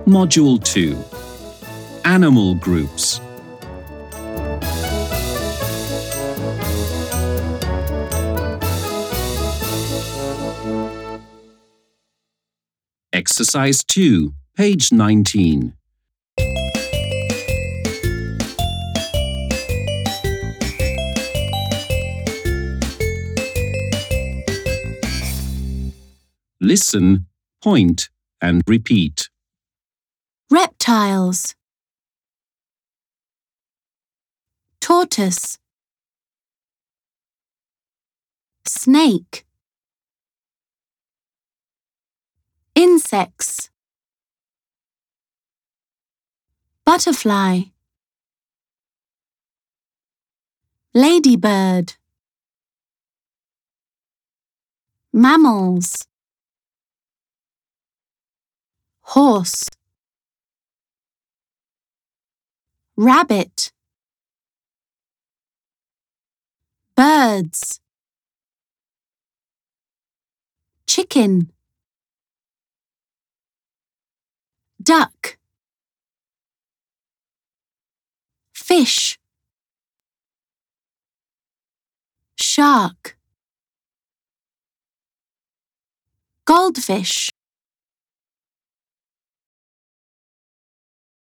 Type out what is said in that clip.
Module 2. Animal groups. Exercise 2, page 19. Listen, point, and repeat. Reptiles. Tortoise. Snake. Insects. Butterfly. Ladybird. Mammals. Horse. Rabbit. Birds. Chicken. Duck. Fish. Shark. Goldfish.